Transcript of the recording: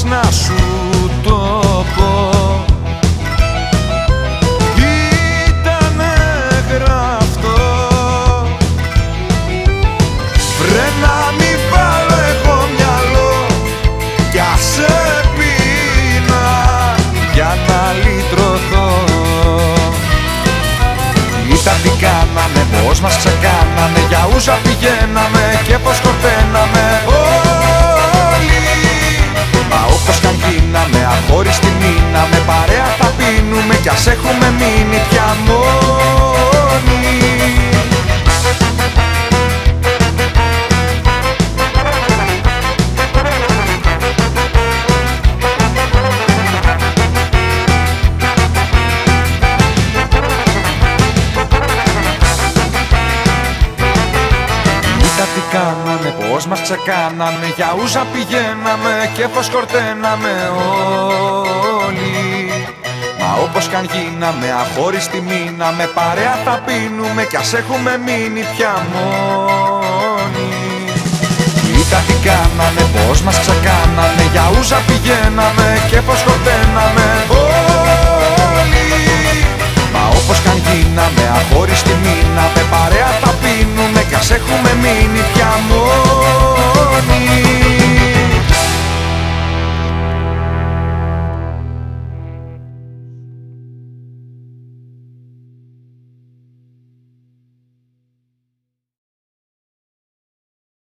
πώς να σου το πω. Ήτανε γραφτό. Βρε να μην βάλω εγώ μυαλό κι ας πείνα για να λυτρωθώ. Ήταν τι κάναμε, πώς μας ξεκάναμε, για ούζα πηγαίναμε και πώς χορταίναμε όλοι. Μα όπως κι αν γίναμε, αχώριστοι μείναμε, παρέα θα πίνουμε κι ας έχουμε μείνει πια μόνοι. Τι κάναμε, πώς μας ξεκάναμε, για ούζα πηγαίναμε και πώς χορταίναμε όλοι. Μα όπως κι αν γίναμε, αχώριστοι μείναμε, παρέα θα πίνουμε κι ας έχουμε μείνει πια μόνοι. Κοίτα τι κάναμε, πώς μας ξεκάναμε, για ούζα πηγαίναμε και πώς χορταίναμε